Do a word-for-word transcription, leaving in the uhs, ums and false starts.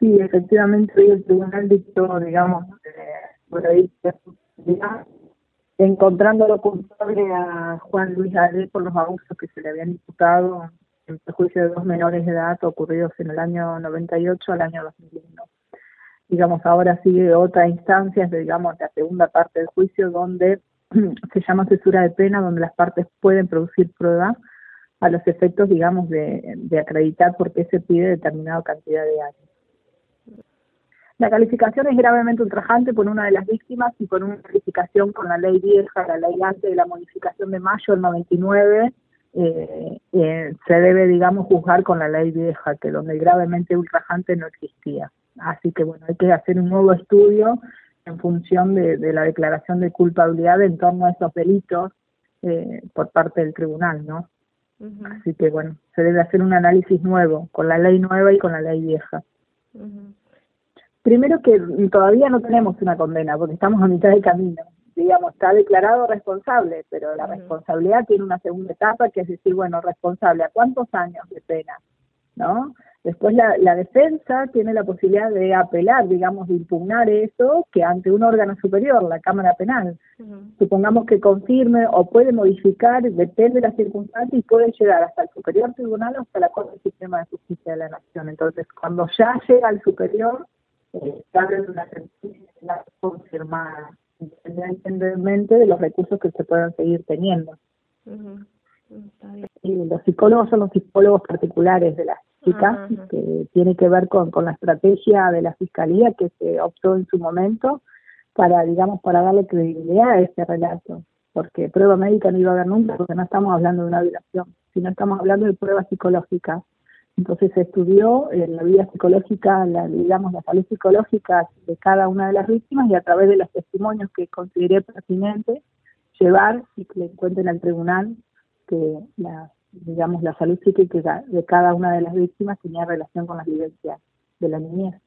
Sí, efectivamente hoy el tribunal dictó, digamos, eh, por ahí, encontrándolo culpable a Juan Luis Ale por los abusos que se le habían imputado en perjuicio de dos menores de edad ocurridos en el año noventa y ocho al año dos mil uno. Digamos, ahora sigue otra instancia, digamos, la segunda parte del juicio, donde se llama cesura de pena, donde las partes pueden producir pruebas a los efectos, digamos, de, de acreditar por qué se pide determinada cantidad de años. La calificación es gravemente ultrajante por una de las víctimas y por una calificación con la ley vieja, la ley antes de la modificación de mayo del noventa y nueve, eh, eh, se debe, digamos, juzgar con la ley vieja, que donde gravemente ultrajante no existía. Así que, bueno, hay que hacer un nuevo estudio en función de, de la declaración de culpabilidad en torno a esos delitos eh, por parte del tribunal, ¿no? Uh-huh. Así que, bueno, se debe hacer un análisis nuevo, con la ley nueva y con la ley vieja. Uh-huh. Primero que todavía no tenemos una condena, porque estamos a mitad de camino. Digamos, está declarado responsable, pero la uh-huh. responsabilidad tiene una segunda etapa, que es decir, bueno, responsable, ¿a cuántos años de pena? ¿No? Después la, la defensa tiene la posibilidad de apelar, digamos, de impugnar eso, que ante un órgano superior, la Cámara Penal, uh-huh. supongamos que confirme o puede modificar, depende de las circunstancias, y puede llegar hasta el Superior Tribunal o hasta la Corte Suprema de Justicia de la Nación. Entonces, cuando ya llega al superior, eh, se abre una sentencia confirmada, independientemente de los recursos que se puedan seguir teniendo. Uh-huh. Y los psicólogos son los psicólogos particulares de las chicas, uh-huh. que tiene que ver con, con la estrategia de la Fiscalía que se optó en su momento para, digamos, para darle credibilidad a este relato, porque prueba médica no iba a haber nunca, porque no estamos hablando de una violación, sino estamos hablando de pruebas psicológicas. Entonces se estudió eh, la vida psicológica, la, digamos, la salud psicológica de cada una de las víctimas, y a través de los testimonios que consideré pertinentes, llevar y que le cuenten al tribunal que la, digamos, la salud psíquica de cada una de las víctimas tenía relación con las vivencias de la niñez.